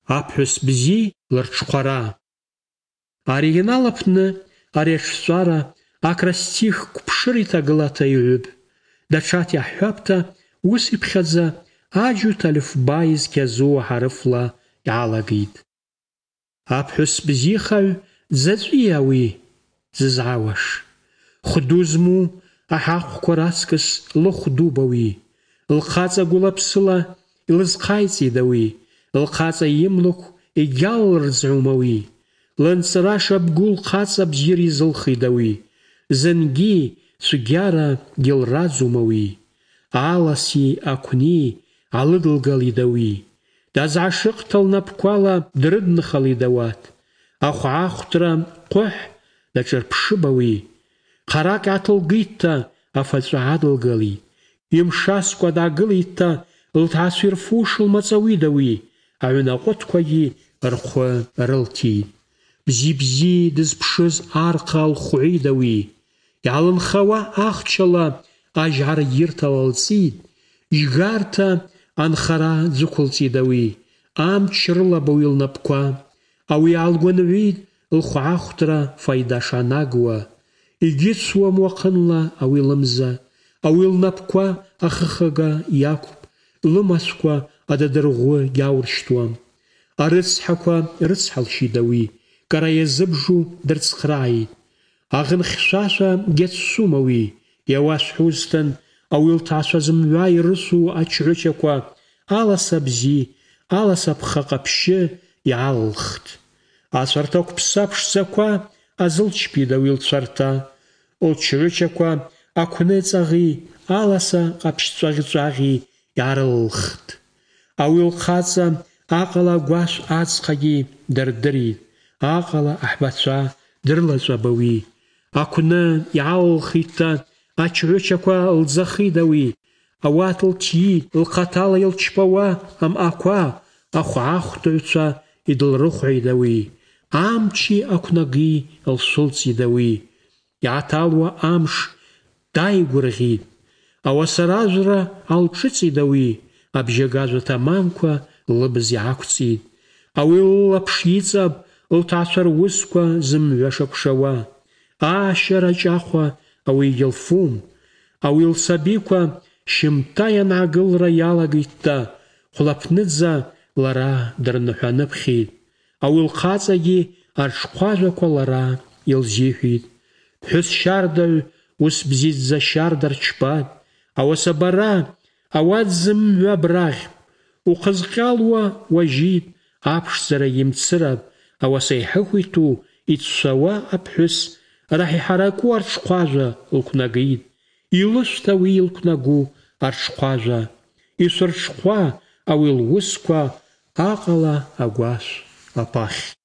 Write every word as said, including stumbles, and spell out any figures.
Аԥҳәыс бзи лырҽхәара. Оригинал аԥны ари аҿҵәара акростих қәԥшыр иҭагылата иҩуп. Даҽа иаҳҳәапта ус иԥхьаӡа аџьут алифба изқьазу аҳарыфла иалагеит. Аԥҳәыс бзиахаҩ дзаҵәи уи зызаауаш? Хәду змоу аҳаҟәқәа раҵкыс лыхәдуба уи. Лхаҵа гәылаԥсыла илызҟаиҵеит уи. Лхаҵа имлықә егьаллырӡәума уи. Лынҵыра шабгу лхаҵа бзиар изылхеит уи. Зынгьы цәгьара гьылраӡума уи. Аласи ақәни алыдылгалеит уи. Дазгӏашыхъта лнапқәала дрыднхалеит ауат. Ахәгӏахәтра ҟвыҳ даҿырԥшыба уи. Хъаракӏ гӏатылгитта афачӏва гӏадылгалеит. Йымшаскӏва дгӏагылитта лтгӏацва йырфуш лмацӏауида уи. Агӏвнаҟвытквагьи рхвы рылтитӏ. Бзи-бзи дызпшыз архъа лхвгӏвида уи. Йгӏалынхауа ахчала ажьгӏарагьыртала лцӏитӏ. Йгарта анхара дзыквылцӏитӏ уи. Амч рылаба уи лнапӏква. Ауи гӏалгвынгӏвитӏ лхвгӏахвтра файда шанагуа. Йгьыцуам уахъынла ауи лымза. Ауи лнапӏква ахыхыга йаквпӏ. Лымацква ададыргъвы гьаурщтуам. Арыцхӏаква рыцхӏалщитӏ ауи. Кӏара йазыбжу дырцхърагӏитӏ. Агъынхьшвашва гьацсум ауи. Йауасхӏвузтын ауи лтгӏачва зымгӏва йрысу ачгӏвычаква аласа бзи, аласа пха къапщы йгӏалылхтӏ. Ацвартакв пса пшдзаква азылчпитӏ ауи лчварта. Лчгӏвычаква аквныцӏагъи аласа къапщцӏвагъьчӏвагъи йгӏарылылхтӏ. Ауи лхъацӏа акъала гвашв ацхъагьи дырдыритӏ. Акъала ахӏбачва дрылачӏвапӏ ауи. Аквны йгӏалылхитта ачгӏвычаква лдзахитӏ ауи. Ауат лтйитӏ, лхъатала йылчпауа амъаква ахвгӏахвтыгӏвчва йдылрыхвгӏитӏ ауи. Амчи аквнаги лшвылцӏитӏ ауи. Йгӏаталуа амш дайгвыргъьитӏ. Ауаса ражвра гӏалшӏыцӏитӏ ауи. Абжьагажва тамамква лыбыз йгӏаквцӏитӏ. Ауи лылапш йыцӏапӏ лтгӏачва руысква зымгӏва шаквшауа. Ащара чӏахва ауи йгьылфум. Ауи лсабиква щымта йангӏагылра йалагитта хвлапныдза лара дырныхӏваныпхьитӏ. Ауи лхъацӏагьи атшхъважваква лара йылзихӏвитӏ. Пхӏвыс щардагӏв уыс бзидздза щарда рчпатӏ. Ауаса бара ауат зымгӏва брагъьпӏ. Ухъызкъьалуа уажьитӏ. Апшдзара йымцырапӏ. Ауаса йхӏыхвиту йчвшвауа апхӏвыс рахӏ йхӏаракӏу артшхъважва лквнагитӏ. Йлышвтӏ ауи йылквнагу артшхъважва. Йшвыртшхъва ауи луысква акъала агвашв апахь.